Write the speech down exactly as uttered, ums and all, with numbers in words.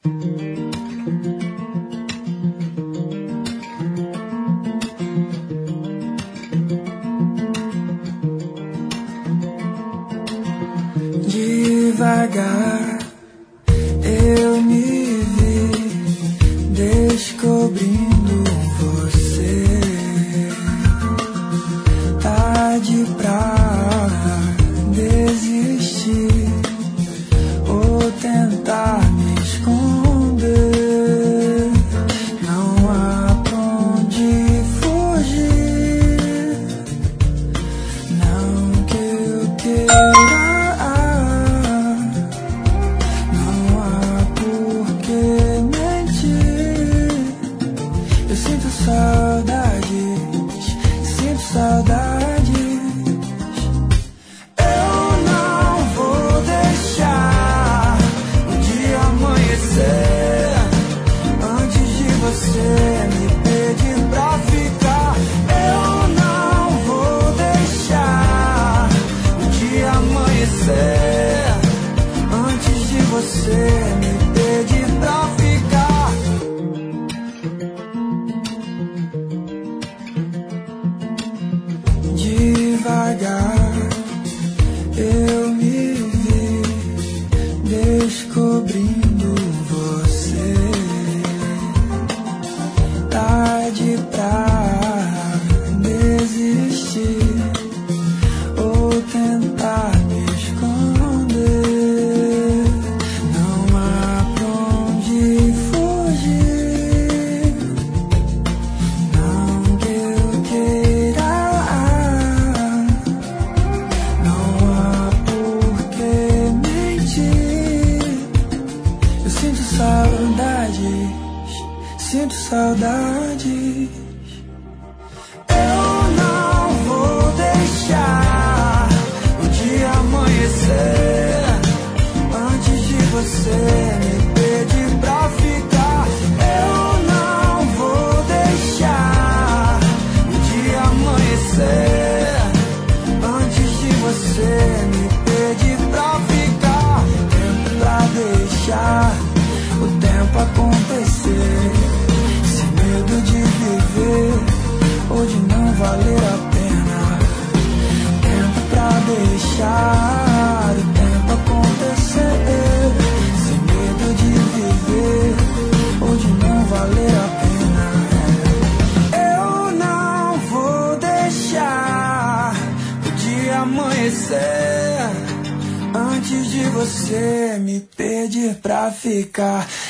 Devagar eu me vi descobrindo você. Tarde pra desistir ou tentar me esconder. Não há pra onde fugir, não que eu queira. Saudades, sinto saudades. Eu não vou deixar o dia amanhecer antes de você me pedir pra ficar. Eu não vou deixar o dia amanhecer antes de você me pedir pra ficar. Devagar eu me vi descobrindo você. Tarde pra desistir ou tentar me esconder. Não há pra onde fugir, não que eu queira. Saudades, sinto saudades. Eu não vou deixar o dia amanhecer antes de você me pedir pra ficar. Eu não vou deixar o dia amanhecer antes de você me pedir pra ficar. Tempo pra deixar o tempo acontecer, sem medo de viver ou de não valer a pena. Tempo pra deixar o tempo acontecer, sem medo de viver ou de não valer a pena. Eu não vou deixar o dia amanhecer antes de você me pedir pra ficar.